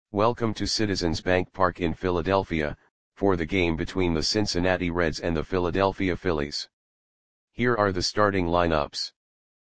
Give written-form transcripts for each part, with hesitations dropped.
Welcome to Citizens Bank Park in Philadelphia, for the game between the Cincinnati Reds and the Philadelphia Phillies. Here are the starting lineups.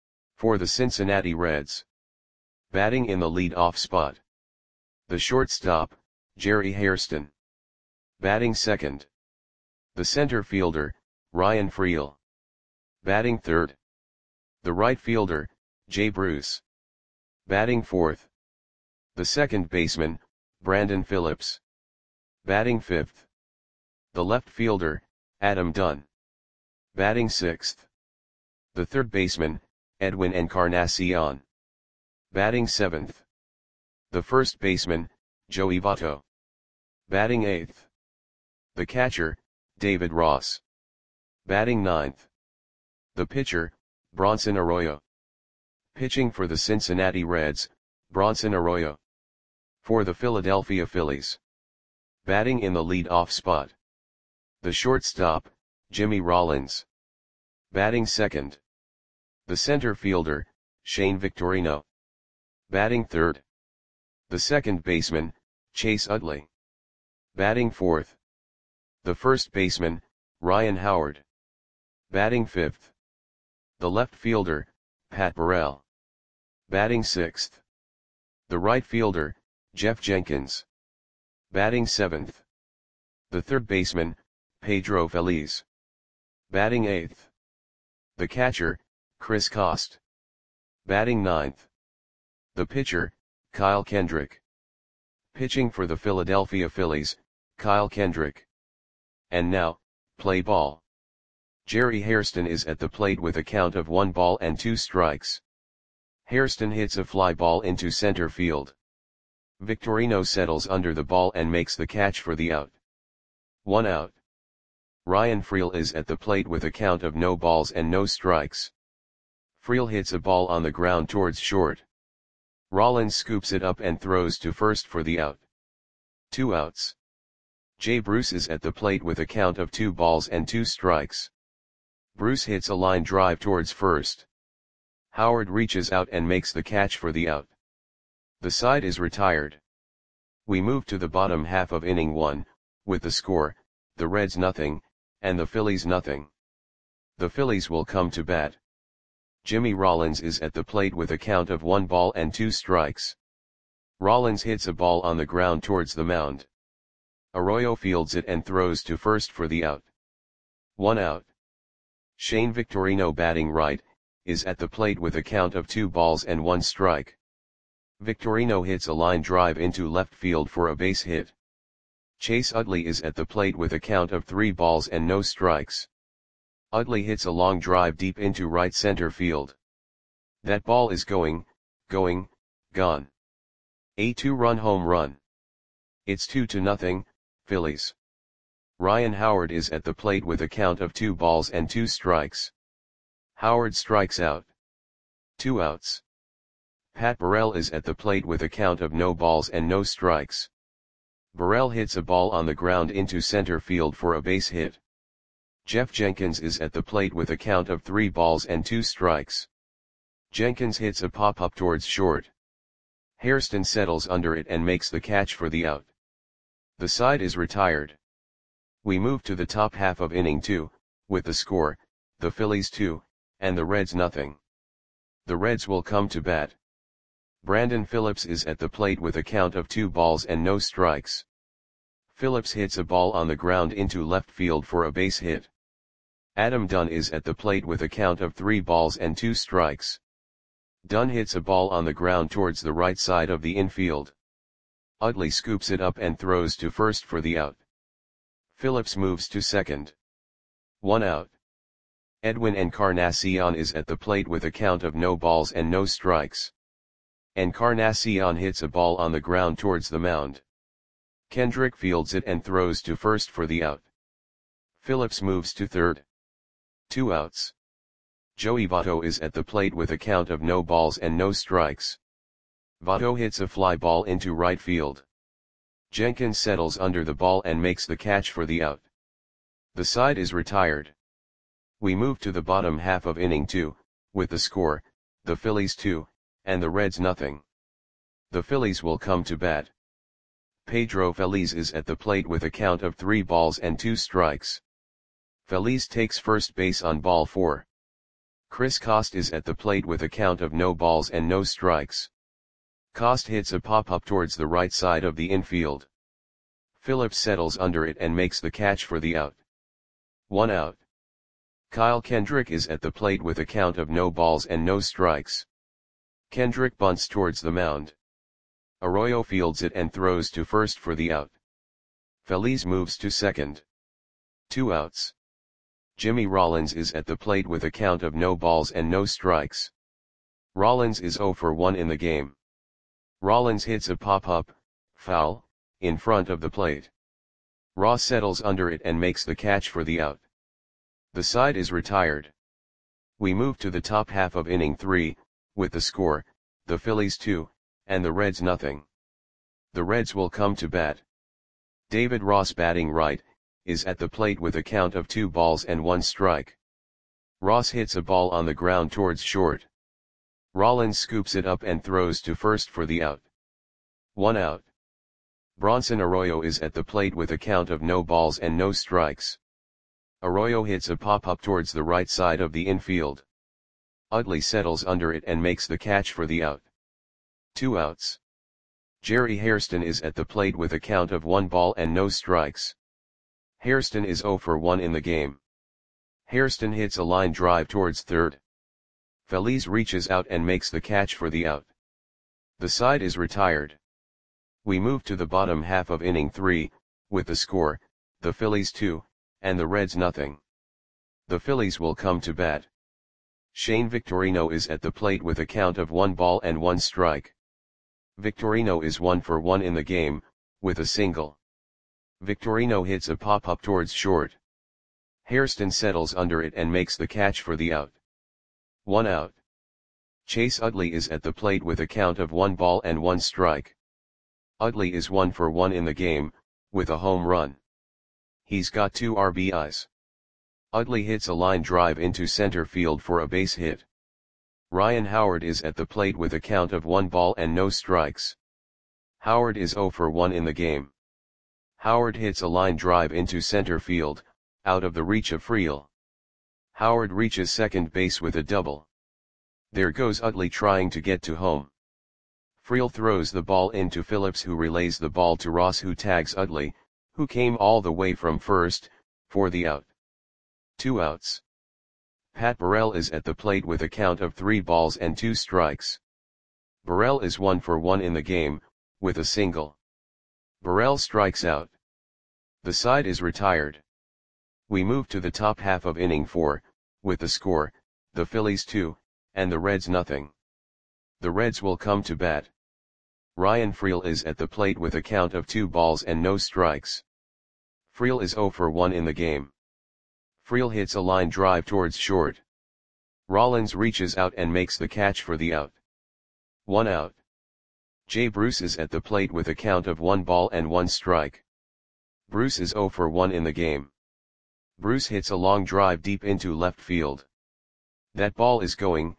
For the Cincinnati Reds. Batting in the lead-off spot. The shortstop, Jerry Hairston. Batting second. The center fielder, Ryan Freel. Batting third. The right fielder, Jay Bruce. Batting fourth. The second baseman, Brandon Phillips. Batting fifth. The left fielder, Adam Dunn. Batting sixth. The third baseman, Edwin Encarnacion. Batting seventh. The first baseman, Joey Votto. Batting eighth. The catcher, David Ross. Batting ninth. The pitcher, Bronson Arroyo. Pitching for the Cincinnati Reds, Bronson Arroyo. For the Philadelphia Phillies. Batting in the lead-off spot. The shortstop, Jimmy Rollins. Batting second. The center fielder, Shane Victorino. Batting third. The second baseman, Chase Utley. Batting fourth. The first baseman, Ryan Howard. Batting fifth. The left fielder, Pat Burrell. Batting sixth. The right fielder, Jeff Jenkins. Batting seventh. The third baseman, Pedro Feliz. Batting eighth. The catcher, Chris Cost. Batting ninth. The pitcher, Kyle Kendrick. Pitching for the Philadelphia Phillies, Kyle Kendrick. And now, play ball. Jerry Hairston is at the plate with a count of 1 ball and 2 strikes. Hairston hits a fly ball into center field. Victorino settles under the ball and makes the catch for the out. 1 out. Ryan Freel is at the plate with a count of no balls and no strikes. Freel hits a ball on the ground towards short. Rollins scoops it up and throws to first for the out. 2 outs. Jay Bruce is at the plate with a count of 2 balls and 2 strikes. Bruce hits a line drive towards first. Howard reaches out and makes the catch for the out. The side is retired. We move to the bottom half of inning 1, with the score, the Reds nothing, and the Phillies nothing. The Phillies will come to bat. Jimmy Rollins is at the plate with a count of 1 ball and 2 strikes. Rollins hits a ball on the ground towards the mound. Arroyo fields it and throws to first for the out. 1 out. Shane Victorino, batting right, is at the plate with a count of 2 balls and 1 strike. Victorino hits a line drive into left field for a base hit. Chase Utley is at the plate with a count of 3 balls and no strikes. Utley hits a long drive deep into right center field. That ball is gone. A 2-run home run. It's 2-0, Phillies. Ryan Howard is at the plate with a count of 2 balls and 2 strikes. Howard strikes out. 2 outs. Pat Burrell is at the plate with a count of no balls and no strikes. Burrell hits a ball on the ground into center field for a base hit. Jeff Jenkins is at the plate with a count of 3 balls and 2 strikes. Jenkins hits a pop-up towards short. Hairston settles under it and makes the catch for the out. The side is retired. We move to the top half of inning 2, with the score, the Phillies 2, and the Reds nothing. The Reds will come to bat. Brandon Phillips is at the plate with a count of 2 balls and no strikes. Phillips hits a ball on the ground into left field for a base hit. Adam Dunn is at the plate with a count of 3 balls and 2 strikes. Dunn hits a ball on the ground towards the right side of the infield. Utley scoops it up and throws to first for the out. Phillips moves to second. 1 out. Edwin Encarnacion is at the plate with a count of no balls and no strikes. Encarnacion hits a ball on the ground towards the mound. Kendrick fields it and throws to first for the out. Phillips moves to third. 2 outs. Joey Votto is at the plate with a count of no balls and no strikes. Votto hits a fly ball into right field. Jenkins settles under the ball and makes the catch for the out. The side is retired. We move to the bottom half of inning 2, with the score, the Phillies 2, and the Reds nothing. The Phillies will come to bat. Pedro Feliz is at the plate with a count of 3 balls and 2 strikes. Feliz takes first base on ball 4. Chris Coste is at the plate with a count of no balls and no strikes. Coste hits a pop-up towards the right side of the infield. Phillips settles under it and makes the catch for the out. 1 out. Kyle Kendrick is at the plate with a count of no balls and no strikes. Kendrick bunts towards the mound. Arroyo fields it and throws to first for the out. Feliz moves to second. 2 outs. Jimmy Rollins is at the plate with a count of no balls and no strikes. Rollins is 0 for 1 in the game. Rollins hits a pop-up, foul, in front of the plate. Ross settles under it and makes the catch for the out. The side is retired. We move to the top half of inning 3, with the score, the Phillies 2, and the Reds nothing. The Reds will come to bat. David Ross, batting right, is at the plate with a count of 2 balls and 1 strike. Ross hits a ball on the ground towards short. Rollins scoops it up and throws to first for the out. 1 out. Bronson Arroyo is at the plate with a count of no balls and no strikes. Arroyo hits a pop-up towards the right side of the infield. Utley settles under it and makes the catch for the out. 2 outs. Jerry Hairston is at the plate with a count of 1 ball and no strikes. Hairston is 0 for 1 in the game. Hairston hits a line drive towards third. Feliz reaches out and makes the catch for the out. The side is retired. We move to the bottom half of inning 3, with the score, the Phillies 2, and the Reds nothing. The Phillies will come to bat. Shane Victorino is at the plate with a count of 1 ball and 1 strike. Victorino is 1 for 1 in the game, with a single. Victorino hits a pop-up towards short. Hairston settles under it and makes the catch for the out. 1 out. Chase Utley is at the plate with a count of 1 ball and 1 strike. Utley is 1 for 1 in the game, with a home run. He's got 2 RBIs. Utley hits a line drive into center field for a base hit. Ryan Howard is at the plate with a count of 1 ball and no strikes. Howard is 0 for 1 in the game. Howard hits a line drive into center field, out of the reach of Friel. Howard reaches second base with a double. There goes Utley trying to get to home. Friel throws the ball into Phillips, who relays the ball to Ross, who tags Utley, who came all the way from first, for the out. 2 outs. Pat Burrell is at the plate with a count of 3 balls and 2 strikes. Burrell is 1 for 1 in the game, with a single. Burrell strikes out. The side is retired. We move to the top half of inning 4, with the score, the Phillies 2, and the Reds nothing. The Reds will come to bat. Ryan Friel is at the plate with a count of 2 balls and no strikes. Friel is 0 for 1 in the game. Friel hits a line drive towards short. Rollins reaches out and makes the catch for the out. 1 out. Jay Bruce is at the plate with a count of 1 ball and 1 strike. Bruce is 0 for 1 in the game. Bruce hits a long drive deep into left field. That ball is going,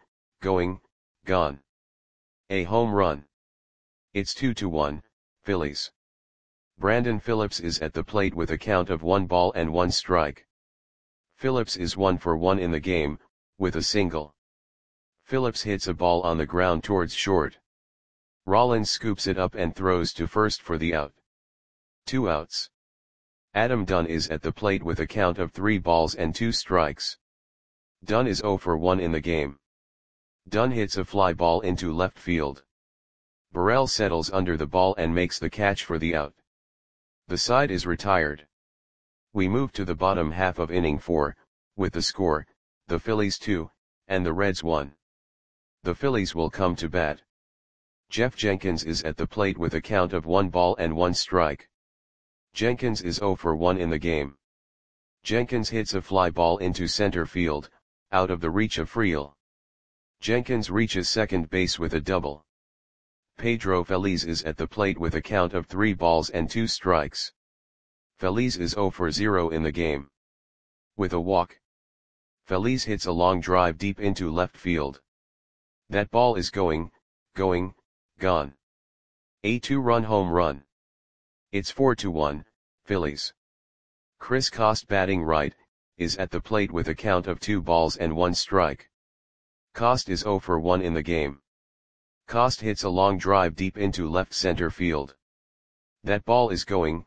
gone. A home run. It's 2-1, Phillies. Brandon Phillips is at the plate with a count of 1 ball and 1 strike. Phillips is 1 for 1 in the game, with a single. Phillips hits a ball on the ground towards short. Rollins scoops it up and throws to first for the out. 2 outs. Adam Dunn is at the plate with a count of 3 balls and 2 strikes. Dunn is 0 for 1 in the game. Dunn hits a fly ball into left field. Burrell settles under the ball and makes the catch for the out. The side is retired. We move to the bottom half of inning 4, with the score, the Phillies 2, and the Reds 1. The Phillies will come to bat. Jeff Jenkins is at the plate with a count of 1 ball and 1 strike. Jenkins is 0 for 1 in the game. Jenkins hits a fly ball into center field, out of the reach of Friel. Jenkins reaches second base with a double. Pedro Feliz is at the plate with a count of 3 balls and 2 strikes. Feliz is 0 for 0 in the game. With a walk. Feliz hits a long drive deep into left field. That ball is going, gone. A 2-run home run. It's 4-1, Phillies. Chris Coste batting right, is at the plate with a count of 2 balls and 1 strike. Coste is 0 for 1 in the game. Coste hits a long drive deep into left center field. That ball is going,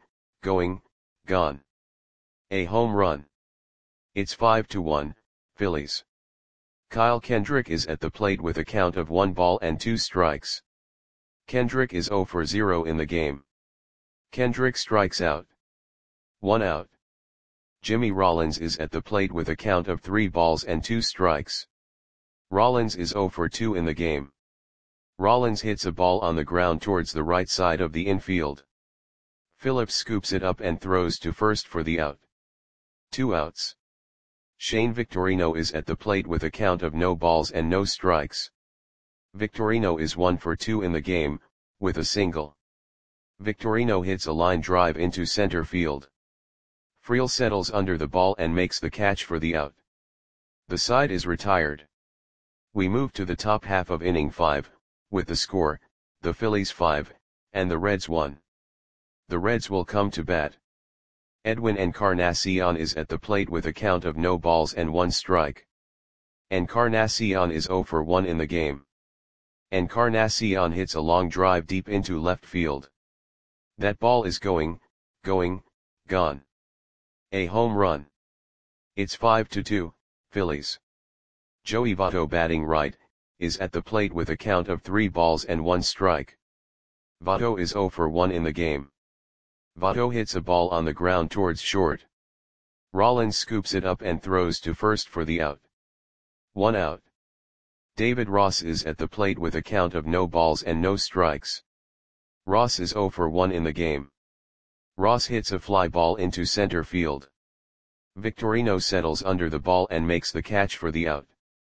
gone. A home run. It's 5-1, Phillies. Kyle Kendrick is at the plate with a count of 1 ball and 2 strikes. Kendrick is 0 for 0 in the game. Kendrick strikes out. 1 out. Jimmy Rollins is at the plate with a count of 3 balls and 2 strikes. Rollins is 0 for 2 in the game. Rollins hits a ball on the ground towards the right side of the infield. Phillips scoops it up and throws to first for the out. 2 outs. Shane Victorino is at the plate with a count of no balls and no strikes. Victorino is 1 for 2 in the game, with a single. Victorino hits a line drive into center field. Friel settles under the ball and makes the catch for the out. The side is retired. We move to the top half of inning 5, with the score, the Phillies 5, and the Reds 1. The Reds will come to bat. Edwin Encarnacion is at the plate with a count of no balls and 1 strike. Encarnacion is 0 for 1 in the game. Encarnacion hits a long drive deep into left field. That ball is going, gone. A home run. It's 5-2, Phillies. Joey Votto batting right, is at the plate with a count of 3 balls and 1 strike. Votto is 0 for 1 in the game. Votto hits a ball on the ground towards short. Rollins scoops it up and throws to first for the out. 1 out. David Ross is at the plate with a count of no balls and no strikes. Ross is 0 for 1 in the game. Ross hits a fly ball into center field. Victorino settles under the ball and makes the catch for the out.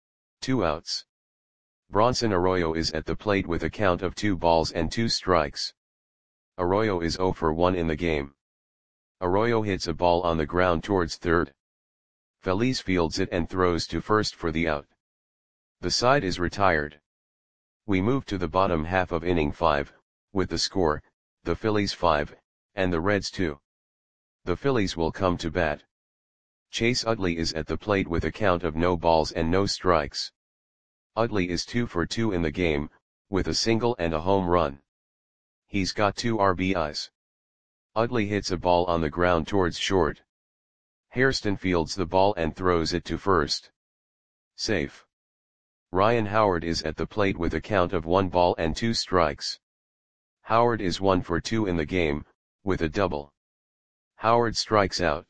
2 outs. Bronson Arroyo is at the plate with a count of 2 balls and 2 strikes. Arroyo is 0 for 1 in the game. Arroyo hits a ball on the ground towards third. Feliz fields it and throws to first for the out. The side is retired. We move to the bottom half of inning 5, with the score, the Phillies 5, and the Reds 2. The Phillies will come to bat. Chase Utley is at the plate with a count of no balls and no strikes. Utley is 2 for 2 in the game, with a single and a home run. He's got 2 RBIs. Utley hits a ball on the ground towards short. Hairston fields the ball and throws it to first. Safe. Ryan Howard is at the plate with a count of 1 ball and 2 strikes. Howard is 1 for 2 in the game, with a double. Howard strikes out.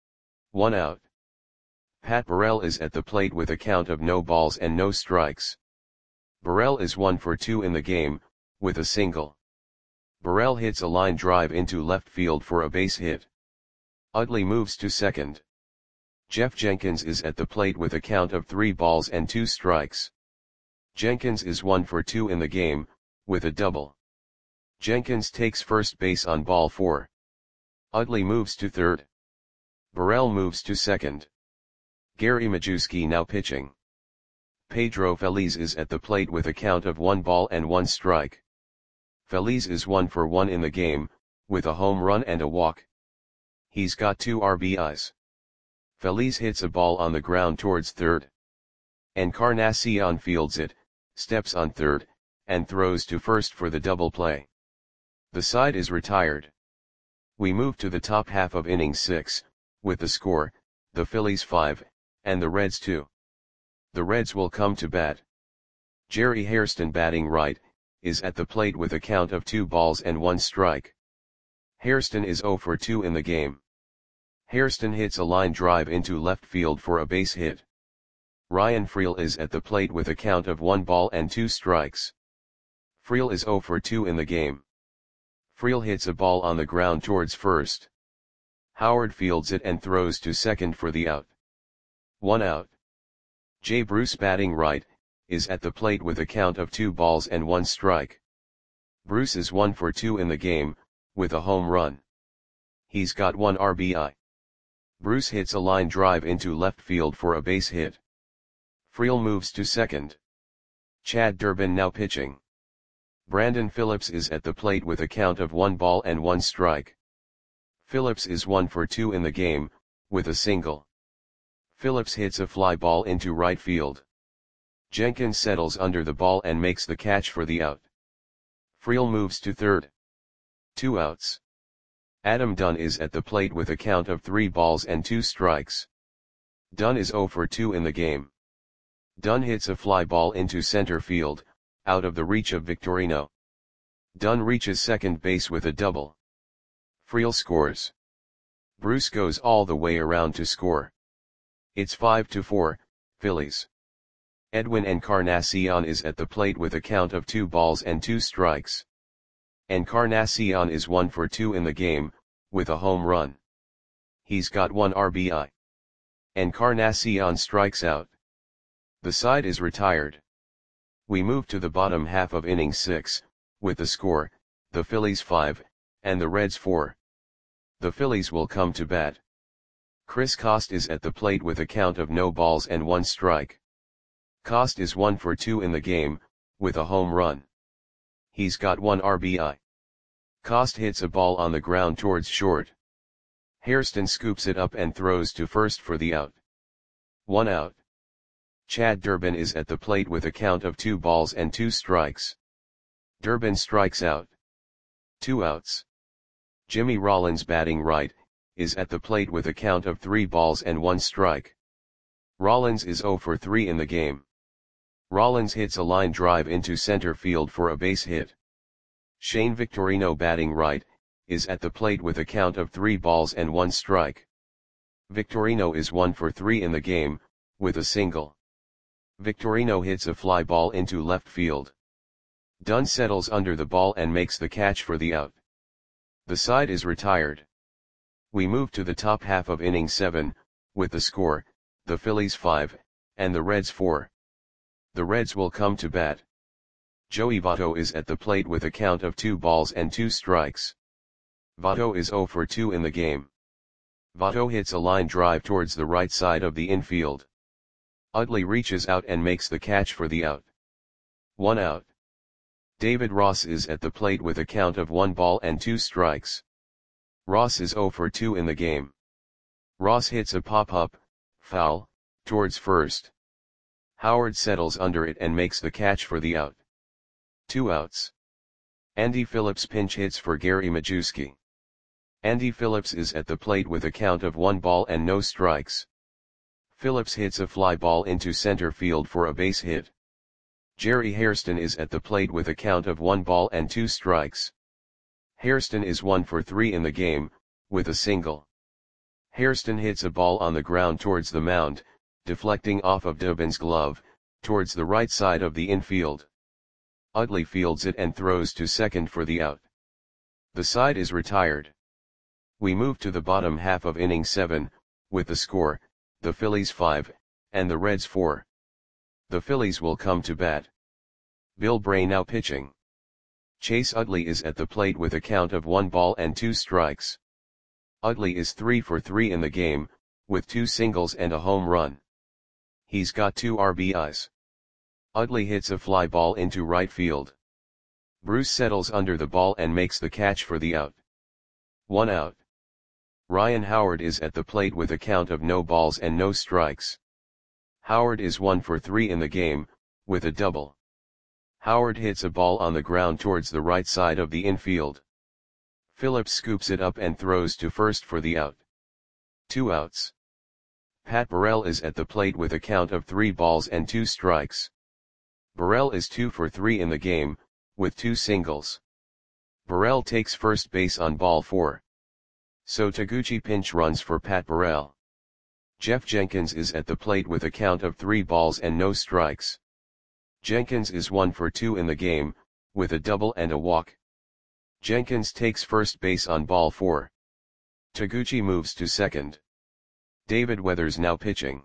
1 out. Pat Burrell is at the plate with a count of no balls and no strikes. Burrell is 1 for 2 in the game, with a single. Burrell hits a line drive into left field for a base hit. Utley moves to second. Jeff Jenkins is at the plate with a count of 3 balls and 2 strikes. Jenkins is 1 for 2 in the game, with a double. Jenkins takes first base on ball 4. Utley moves to third. Burrell moves to second. Gary Majewski now pitching. Pedro Feliz is at the plate with a count of 1 ball and 1 strike. Feliz is 1 for 1 in the game, with a home run and a walk. He's got 2 RBIs. Feliz hits a ball on the ground towards third. Encarnacion fields it, steps on third, and throws to first for the double play. The side is retired. We move to the top half of inning 6, with the score, the Phillies 5, and the Reds 2. The Reds will come to bat. Jerry Hairston batting right, is at the plate with a count of 2 balls and 1 strike. Hairston is 0 for 2 in the game. Hairston hits a line drive into left field for a base hit. Ryan Friel is at the plate with a count of 1 ball and 2 strikes. Friel is 0 for 2 in the game. Friel hits a ball on the ground towards first. Howard fields it and throws to second for the out. 1 out. Jay Bruce batting right, is at the plate with a count of 2 balls and 1 strike. Bruce is 1 for 2 in the game, with a home run. He's got 1 RBI. Bruce hits a line drive into left field for a base hit. Friel moves to second. Chad Durbin now pitching. Brandon Phillips is at the plate with a count of 1 ball and 1 strike. Phillips is 1 for 2 in the game, with a single. Phillips hits a fly ball into right field. Jenkins settles under the ball and makes the catch for the out. Friel moves to third. 2 outs. Adam Dunn is at the plate with a count of 3 balls and 2 strikes. Dunn is 0 for 2 in the game. Dunn hits a fly ball into center field, out of the reach of Victorino. Dunn reaches second base with a double. Friel scores. Bruce goes all the way around to score. It's 5-4, Phillies. Edwin Encarnacion is at the plate with a count of 2 balls and 2 strikes. Encarnacion is 1 for 2 in the game, with a home run. He's got 1 RBI. Encarnacion strikes out. The side is retired. We move to the bottom half of inning 6, with the score, the Phillies 5, and the Reds 4. The Phillies will come to bat. Chris Coste is at the plate with a count of no balls and 1 strike. Coste is 1 for 2 in the game, with a home run. He's got 1 RBI. Coste hits a ball on the ground towards short. Hairston scoops it up and throws to first for the out. 1 out. Chad Durbin is at the plate with a count of 2 balls and 2 strikes. Durbin strikes out. 2 outs. Jimmy Rollins, batting right, is at the plate with a count of 3 balls and 1 strike. Rollins is 0 for 3 in the game. Rollins hits a line drive into center field for a base hit. Shane Victorino, batting right, is at the plate with a count of 3 balls and 1 strike. Victorino is 1 for 3 in the game, with a single. Victorino hits a fly ball into left field. Dunn settles under the ball and makes the catch for the out. The side is retired. We move to the top half of inning 7, with the score, the Phillies 5, and the Reds 4. The Reds will come to bat. Joey Votto is at the plate with a count of 2 balls and 2 strikes. Votto is 0 for 2 in the game. Votto hits a line drive towards the right side of the infield. Utley reaches out and makes the catch for the out. 1 out. David Ross is at the plate with a count of 1 ball and 2 strikes. Ross is 0 for 2 in the game. Ross hits a pop-up, foul, towards first. Howard settles under it and makes the catch for the out. 2 outs. Andy Phillips pinch hits for Gary Majewski. Andy Phillips is at the plate with a count of 1 ball and no strikes. Phillips hits a fly ball into center field for a base hit. Jerry Hairston is at the plate with a count of 1 ball and 2 strikes. Hairston is 1 for 3 in the game, with a single. Hairston hits a ball on the ground towards the mound, deflecting off of Dubin's glove, towards the right side of the infield. Utley fields it and throws to second for the out. The side is retired. We move to the bottom half of inning 7, with the score, the Phillies 5, and the Reds 4. The Phillies will come to bat. Bill Bray now pitching. Chase Utley is at the plate with a count of 1 ball and 2 strikes. Utley is 3 for 3 in the game, with 2 singles and a home run. He's got 2 RBIs. Utley hits a fly ball into right field. Bruce settles under the ball and makes the catch for the out. 1 out. Ryan Howard is at the plate with a count of no balls and no strikes. Howard is 1 for 3 in the game, with a double. Howard hits a ball on the ground towards the right side of the infield. Phillips scoops it up and throws to first for the out. 2 outs. Pat Burrell is at the plate with a count of 3 balls and 2 strikes. Burrell is 2 for 3 in the game, with 2 singles. Burrell takes first base on ball 4. So Taguchi pinch runs for Pat Burrell. Jeff Jenkins is at the plate with a count of 3 balls and no strikes. Jenkins is 1 for 2 in the game, with a double and a walk. Jenkins takes first base on ball 4. Taguchi moves to second. David Weathers now pitching.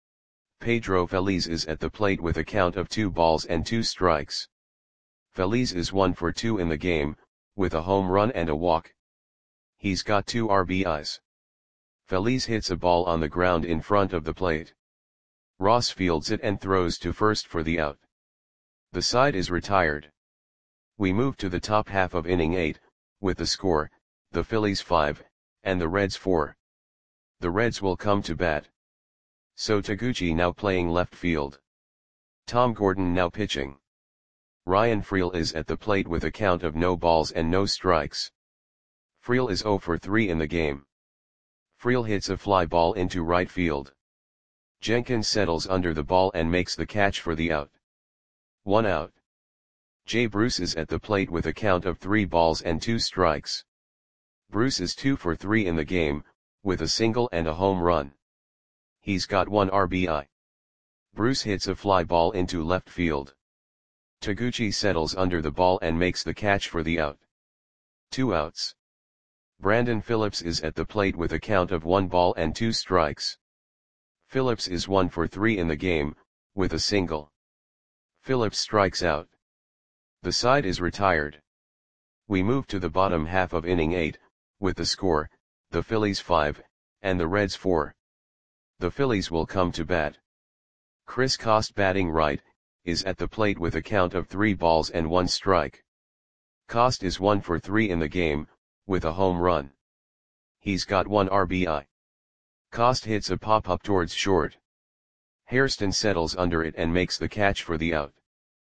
Pedro Feliz is at the plate with a count of 2 balls and 2 strikes. Feliz is 1 for 2 in the game, with a home run and a walk. He's got 2 RBIs. Feliz hits a ball on the ground in front of the plate. Ross fields it and throws to first for the out. The side is retired. We move to the top half of inning 8, with the score, the Phillies 5, and the Reds 4. The Reds will come to bat. So Taguchi now playing left field. Tom Gordon now pitching. Ryan Freel is at the plate with a count of no balls and no strikes. Freel is 0 for 3 in the game. Freel hits a fly ball into right field. Jenkins settles under the ball and makes the catch for the out. 1 out. Jay Bruce is at the plate with a count of 3 balls and 2 strikes. Bruce is 2 for 3 in the game, with a single and a home run. He's got 1 RBI. Bruce hits a fly ball into left field. Taguchi settles under the ball and makes the catch for the out. 2 outs. Brandon Phillips is at the plate with a count of 1 ball and 2 strikes. Phillips is 1 for 3 in the game, with a single. Phillips strikes out. The side is retired. We move to the bottom half of inning 8, with the score, the Phillies 5, and the Reds 4. The Phillies will come to bat. Chris Coste batting right, is at the plate with a count of 3 balls and 1 strike. Coste is 1 for 3 in the game, with a home run. He's got 1 RBI. Coste hits a pop-up towards short. Hairston settles under it and makes the catch for the out.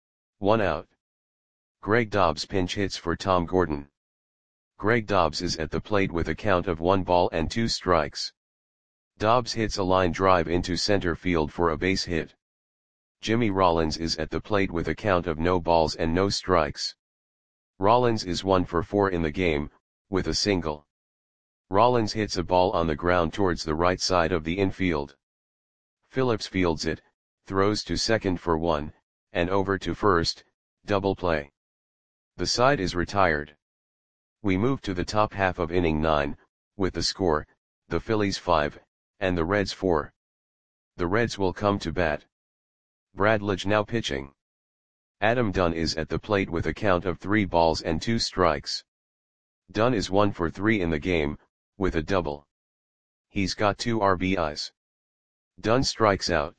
1 out. Greg Dobbs pinch hits for Tom Gordon. Greg Dobbs is at the plate with a count of 1 ball and 2 strikes. Dobbs hits a line drive into center field for a base hit. Jimmy Rollins is at the plate with a count of no balls and no strikes. Rollins is 1 for 4 in the game, with a single. Rollins hits a ball on the ground towards the right side of the infield. Phillips fields it, throws to second for 1, and over to first, double play. The side is retired. We move to the top half of inning 9, with the score, the Phillies 5, and the Reds 4. The Reds will come to bat. Brad Lidge now pitching. Adam Dunn is at the plate with a count of 3 balls and 2 strikes. Dunn is 1 for 3 in the game, with a double. He's got 2 RBIs. Dunn strikes out.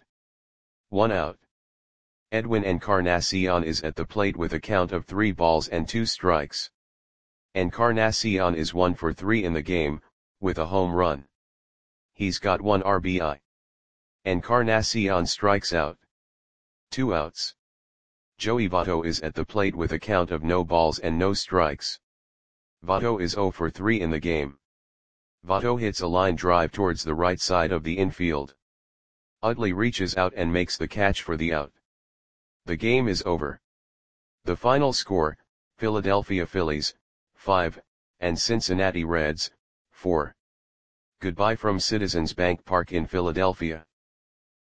1 out. Edwin Encarnacion is at the plate with a count of 3 balls and 2 strikes. Encarnacion is 1 for 3 in the game, with a home run. He's got 1 RBI. Encarnacion strikes out. 2 outs. Joey Votto is at the plate with a count of no balls and no strikes. Votto is 0 for 3 in the game. Votto hits a line drive towards the right side of the infield. Utley reaches out and makes the catch for the out. The game is over. The final score, Philadelphia Phillies, 5, and Cincinnati Reds, 4. Goodbye from Citizens Bank Park in Philadelphia.